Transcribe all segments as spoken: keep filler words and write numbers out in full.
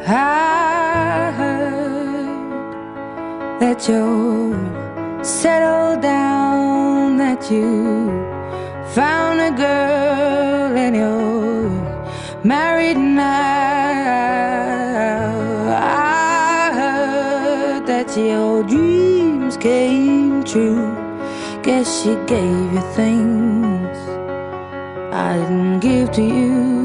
I heard that you're settled down, that you found a girl and you're married now. I heard that your dreams came true. Guess she gave you things I didn't give to you.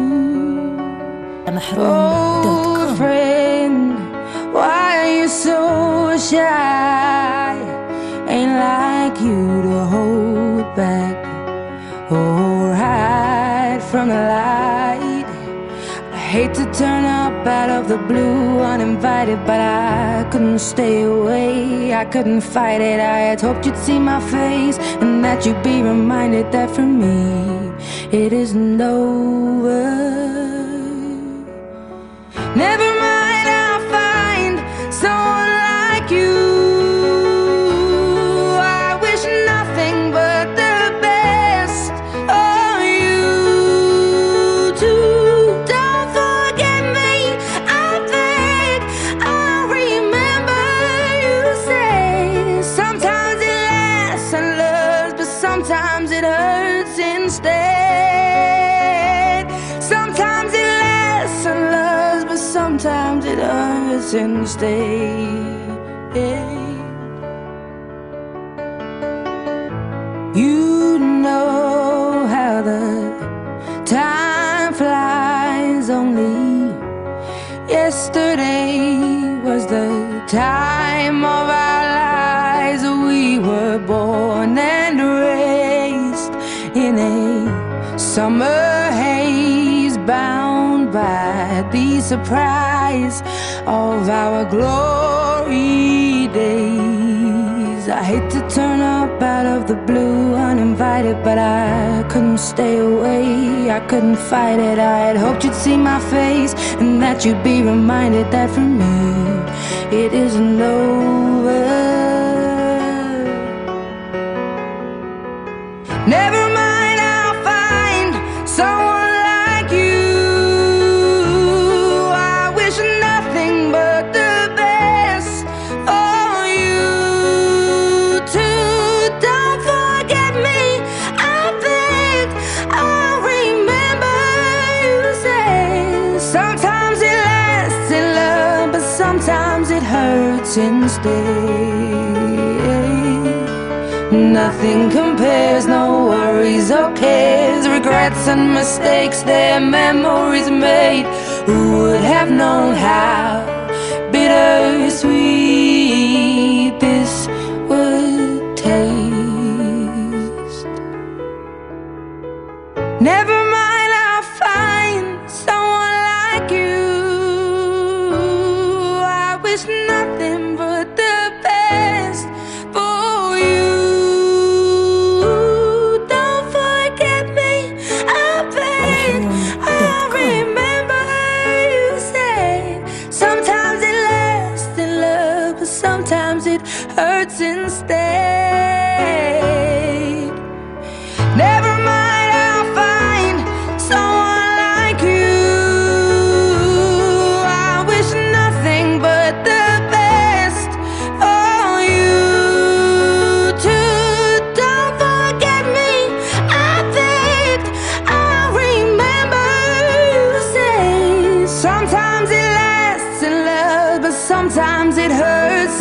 Oh, friend, why are you so shy? Ain't like you to hold back or hide from the light. I hate to turn up out of the blue uninvited, but I couldn't stay away, I couldn't fight it. I had hoped you'd see my face and that you'd be reminded that for me it isn't over. Never mind, I'll find someone like you. I wish nothing but the best of you too. Don't forget me, I think I'll remember you say sometimes it lasts and loves, but sometimes it hurts instead. Sometimes it lasts and loves, but sometimes it hurts instead. You know how the time flies. Only yesterday was the time of our lives. We were born and raised in a summer haze, bound by the surprise of our glory days. I hate to turn up out of the blue uninvited, but I couldn't stay away, I couldn't fight it. I had hoped you'd see my face and that you'd be reminded that for me it isn't over. Never mind, I'll find someone like you. I wish nothing but the best for you too. Don't forget me, I think I'll remember you say sometimes it lasts in love, but sometimes it hurts instead. Nothing compares, no worries or cares, regrets and mistakes, their memories made. Who would have known how bittersweet this would taste? Never mind, I'll find someone like you. I wish nothing but the best for you. Sometimes it hurts instead. Never mind, I'll find someone like you. I wish nothing but the best for you too. Don't forget me, I think I'll remember you say sometimes it lasts in love, but sometimes it hurts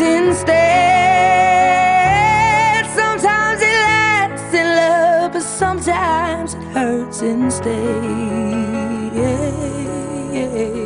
instead. Sometimes it lasts in love, but sometimes it hurts instead.